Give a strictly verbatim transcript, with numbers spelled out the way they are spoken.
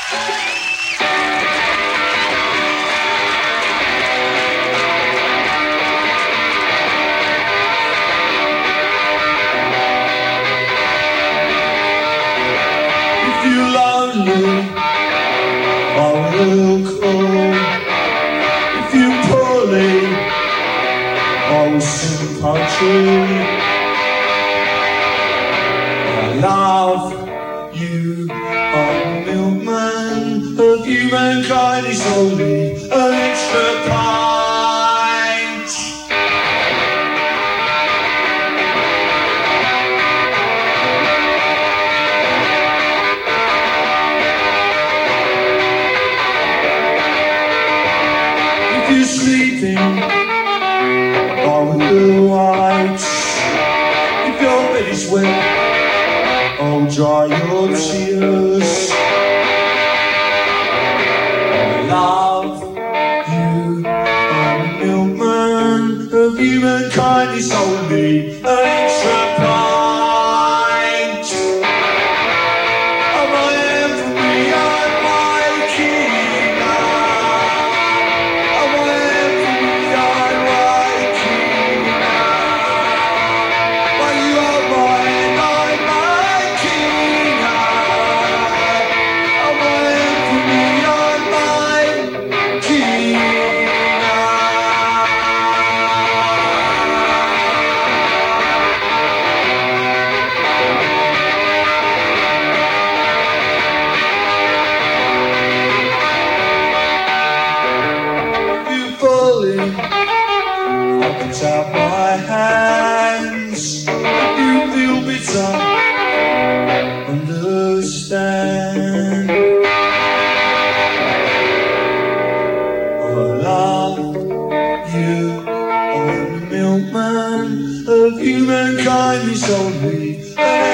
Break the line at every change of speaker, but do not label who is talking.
If you're lonely, I will call. If you're poorly, I will sing poetry. I love you, I'm the milkman of humankind. It's only an extra pint. If you're sleeping, I will do white. If your bed is wet, I'll dry your tears. I love you, I'm the milkman of humankind. It's only an extra pint. I'm I am for me, I'm waking up. I'm I am for me, I'm waking up. But you are mine, I'm waking up. I'm I am for me, I'm waking up. You falling, I put out my hands. If you feel bitter, understand. I love you, I'm the milkman of humankind. It's only an